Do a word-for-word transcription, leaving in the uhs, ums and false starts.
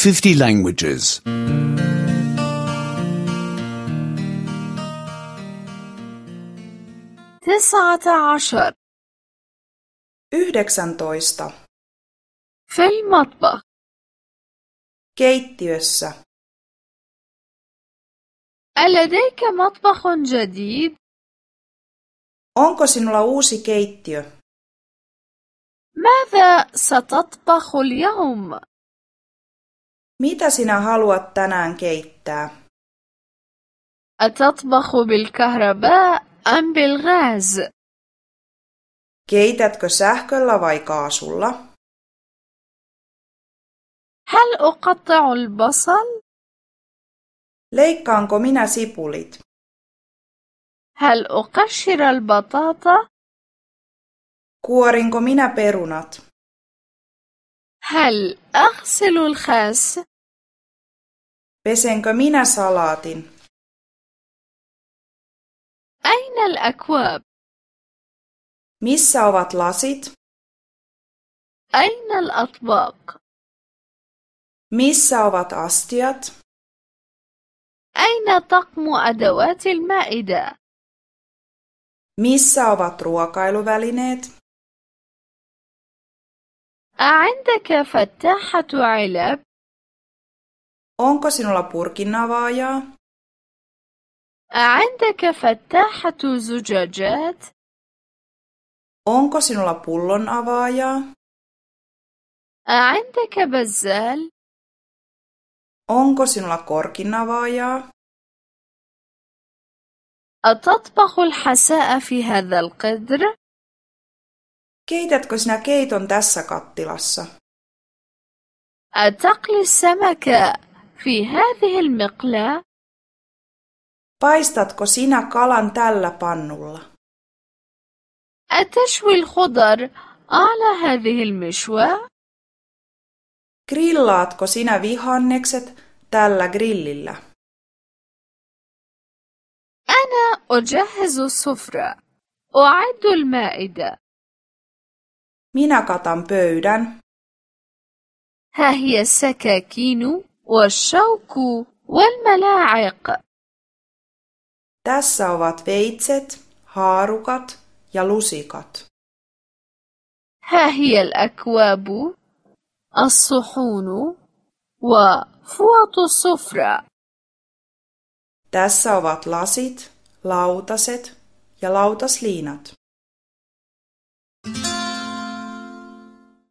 fifty languages. تسعة عشر. Yhdeksäntoista. في المطبخ. Keittiössä. ألديك مطبخ جديد؟ Onko sinulla uusi keittiö? ماذا ستطبخ اليوم؟ Mitä sinä haluat tänään keittää? أتطبخ بالكهرباء أم بالغاز؟ Keitätkö sähköllä vai kaasulla? هل أقطع البصل؟ Leikkaanko minä sipulit? هل أقشر البطاطا؟ Kuorinko minä perunat? هل أغسل الخس؟ Pesenkö minä salaatin? أين الأكواب؟ Missä ovat lasit? أين الأطباق؟ Missä ovat astiat? أين طقم أدوات المائدة؟ Missä ovat ruokailuvälineet? أعندك فتاحة علب؟ Onko sinulla purkinavaajaa? أعندك فتاحة زجاجات؟ Onko sinulla pullonavaajaa? أعندك بزال؟ Onko sinulla korkinavaajaa? أتطبخ الحساء في هذا القدر؟ Keitätkö sinä keiton tässä kattilassa? أتقلي السمك في هذه المقلاة؟ Paistatko sinä kalan tällä pannulla? أتشوي الخضر على هذه المشوى؟ Grillaatko sinä vihannekset tällä grillillä? أنا أجهز السفرة. أعد المائدة. Minä katan pöydän. ها هي السكاكين والشوك والملاعق. Tässä ovat veitset, haarukat ja lusikat. ها هي الأكواب، الصحون وفوط السفرة. Tässä ovat lasit, lautaset ja lautasliinat.